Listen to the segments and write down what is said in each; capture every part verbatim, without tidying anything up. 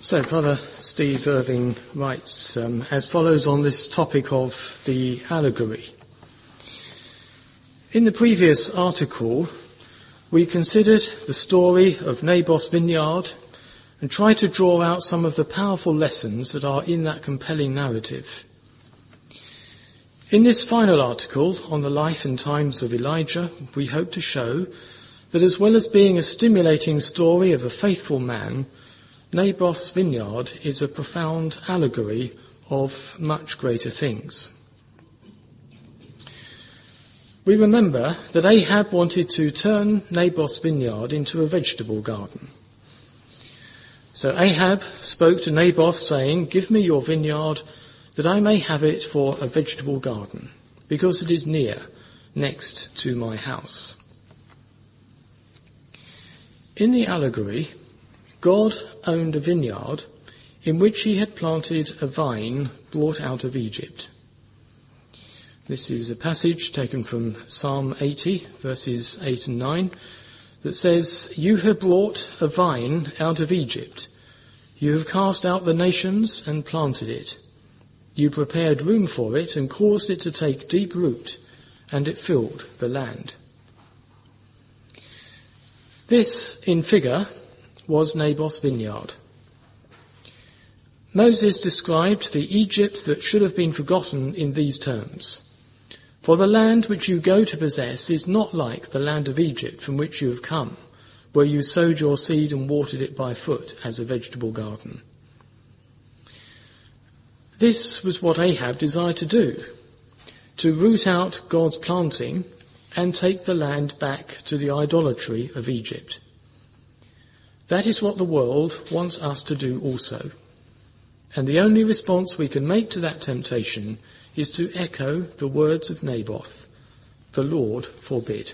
So, Brother Steve Irving writes um, as follows on this topic of the allegory. In the previous article, we considered the story of Naboth's vineyard and tried to draw out some of the powerful lessons that are in that compelling narrative. In this final article on the life and times of Elijah, we hope to show that as well as being a stimulating story of a faithful man, Naboth's vineyard is a profound allegory of much greater things. We remember that Ahab wanted to turn Naboth's vineyard into a vegetable garden. So Ahab spoke to Naboth saying, "Give me your vineyard that I may have it for a vegetable garden, because it is near, next to my house." In the allegory, God owned a vineyard in which he had planted a vine brought out of Egypt. This is a passage taken from Psalm eighty, verses eight and nine, that says, "You have brought a vine out of Egypt. You have cast out the nations and planted it. You prepared room for it and caused it to take deep root, and it filled the land." This, in figure, was Naboth's vineyard. Moses described the Egypt that should have been forgotten in these terms. "For the land which you go to possess is not like the land of Egypt from which you have come, where you sowed your seed and watered it by foot as a vegetable garden." This was what Ahab desired to do, to root out God's planting and take the land back to the idolatry of Egypt. That is what the world wants us to do also. And the only response we can make to that temptation is to echo the words of Naboth, "The Lord forbid."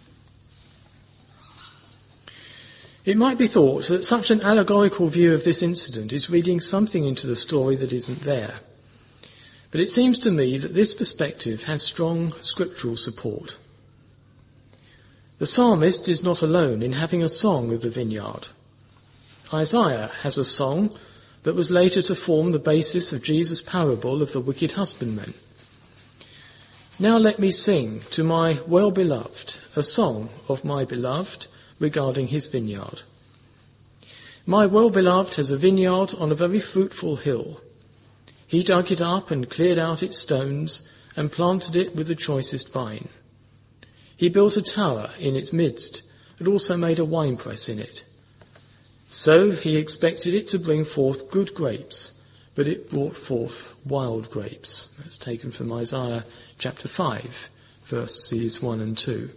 It might be thought that such an allegorical view of this incident is reading something into the story that isn't there. But it seems to me that this perspective has strong scriptural support. The psalmist is not alone in having a song of the vineyard. Isaiah has a song that was later to form the basis of Jesus' parable of the wicked husbandman. "Now let me sing to my well-beloved a song of my beloved regarding his vineyard. My well-beloved has a vineyard on a very fruitful hill. He dug it up and cleared out its stones and planted it with the choicest vine. He built a tower in its midst and also made a winepress in it. So he expected it to bring forth good grapes, but it brought forth wild grapes." That's taken from Isaiah chapter five, verses one and two.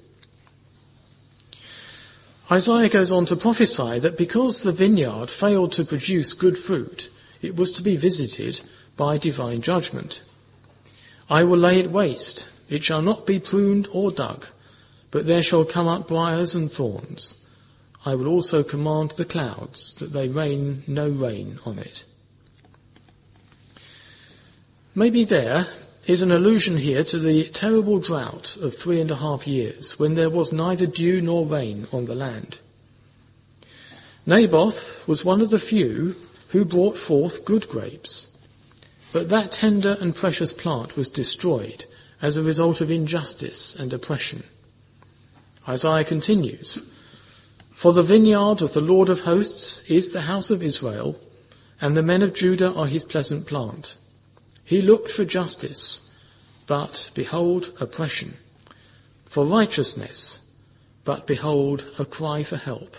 Isaiah goes on to prophesy that because the vineyard failed to produce good fruit, it was to be visited by divine judgment. "I will lay it waste. It shall not be pruned or dug, but there shall come up briars and thorns. I will also command the clouds that they rain no rain on it." Maybe there is an allusion here to the terrible drought of three and a half years when there was neither dew nor rain on the land. Naboth was one of the few who brought forth good grapes, but that tender and precious plant was destroyed as a result of injustice and oppression. Isaiah continues, "For the vineyard of the Lord of hosts is the house of Israel, and the men of Judah are his pleasant plant. He looked for justice, but behold oppression, for righteousness, but behold a cry for help."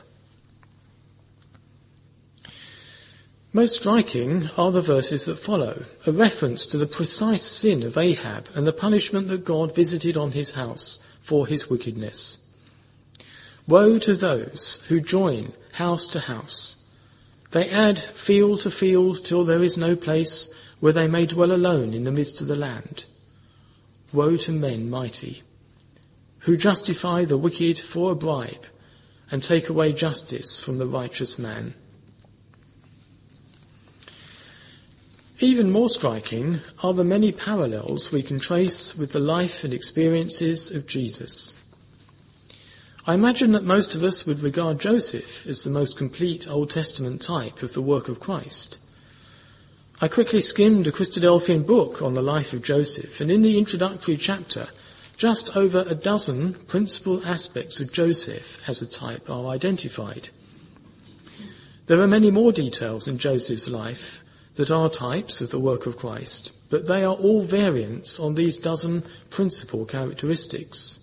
Most striking are the verses that follow, a reference to the precise sin of Ahab and the punishment that God visited on his house for his wickedness. "Woe to those who join house to house. They add field to field till there is no place where they may dwell alone in the midst of the land. Woe to men mighty, who justify the wicked for a bribe and take away justice from the righteous man." Even more striking are the many parallels we can trace with the life and experiences of Jesus. I imagine that most of us would regard Joseph as the most complete Old Testament type of the work of Christ. I quickly skimmed a Christadelphian book on the life of Joseph, and in the introductory chapter, just over a dozen principal aspects of Joseph as a type are identified. There are many more details in Joseph's life that are types of the work of Christ, but they are all variants on these dozen principal characteristics.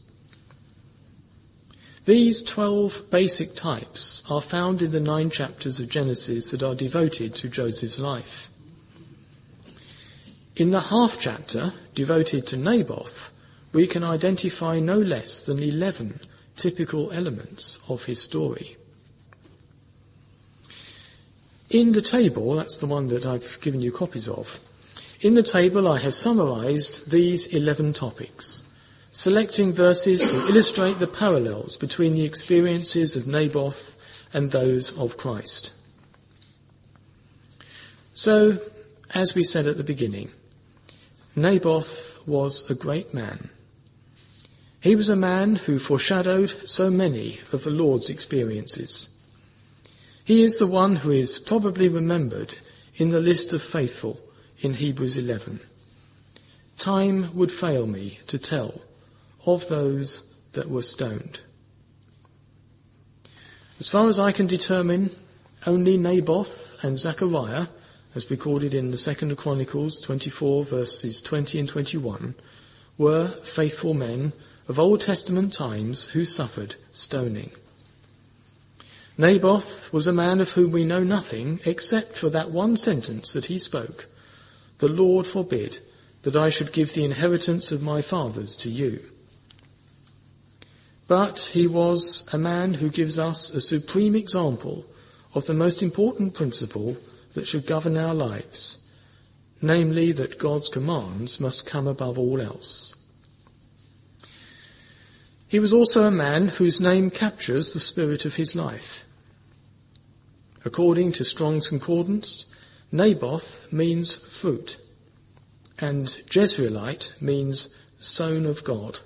These twelve basic types are found in the nine chapters of Genesis that are devoted to Joseph's life. In the half chapter devoted to Naboth, we can identify no less than eleven typical elements of his story. In the table, that's the one that I've given you copies of, in the table I have summarised these eleven topics, selecting verses to illustrate the parallels between the experiences of Naboth and those of Christ. So, as we said at the beginning, Naboth was a great man. He was a man who foreshadowed so many of the Lord's experiences. He is the one who is probably remembered in the list of faithful in Hebrews eleven. Time would fail me to tell of those that were stoned. As far as I can determine, only Naboth and Zechariah, as recorded in the Second Chronicles twenty-four verses twenty and twenty-one, were faithful men of Old Testament times who suffered stoning. Naboth was a man of whom we know nothing except for that one sentence that he spoke, "The Lord forbid that I should give the inheritance of my fathers to you." But he was a man who gives us a supreme example of the most important principle that should govern our lives, namely that God's commands must come above all else. He was also a man whose name captures the spirit of his life. According to Strong's Concordance, Naboth means fruit, and Jezreelite means sown of God.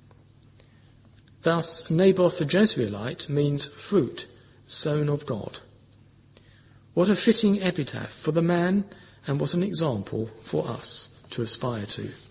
Thus, Naboth the Jezreelite means fruit, sown of God. What a fitting epitaph for the man, and what an example for us to aspire to.